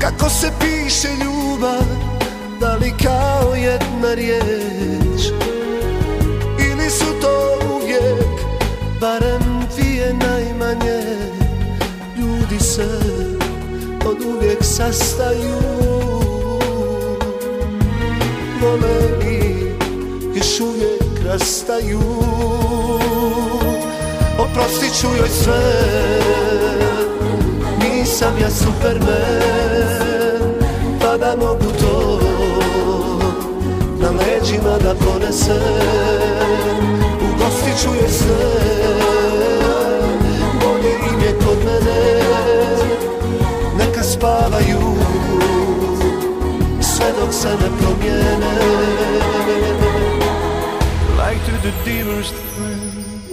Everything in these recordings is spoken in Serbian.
Kako se piše ljubav, da li kao jedna riječ, ili su to uvijek barem dvije najmanje? Ljudi se od uvijek sastaju, vole i još uvijek rastaju. Oprostit ću joj sve, nisam ja Superman, pa da mogu to na leđima da ponesem. Ugostit ću joj sve, bolje im je kod mene. Neka spavaju sve dok se ne promijene. Like to the dearest friend.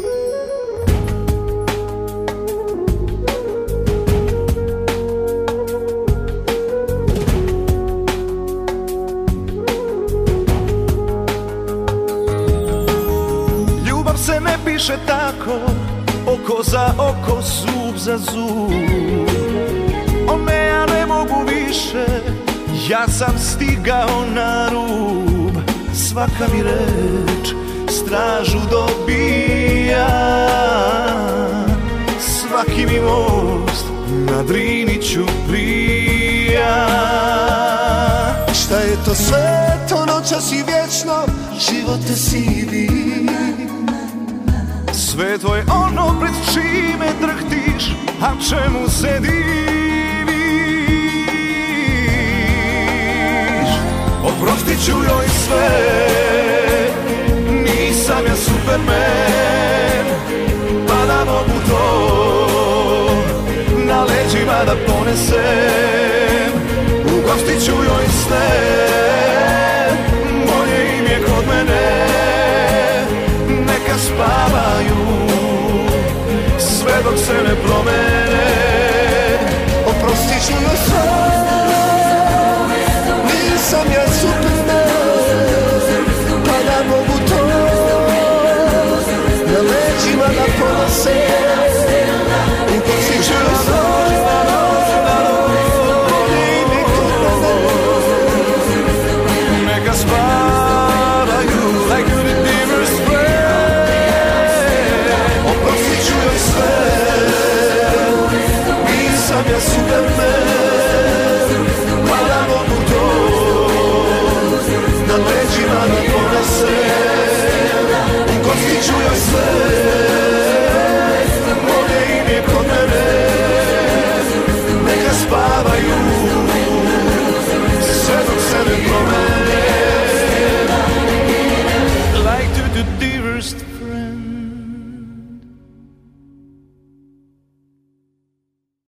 Ljubav se ne piše tako, oko za oko, zub za zub. O ne, ja ne mogu više, ja sam stigao na rub. Svaka mi reč stražu dobija, svaki mi most na Drini ću prija. Šta je to sve, to noćas i vječno, život te sivi. Sve to je ono pred čime drhtiš, a čemu se diviš. Oprostit ću joj sve, nisam ja Superman, pa da mogu to na leđima da ponesem. Ugostit ću joj sve, bolje im je kod mene. Neka spavaju sve dok se ne promene.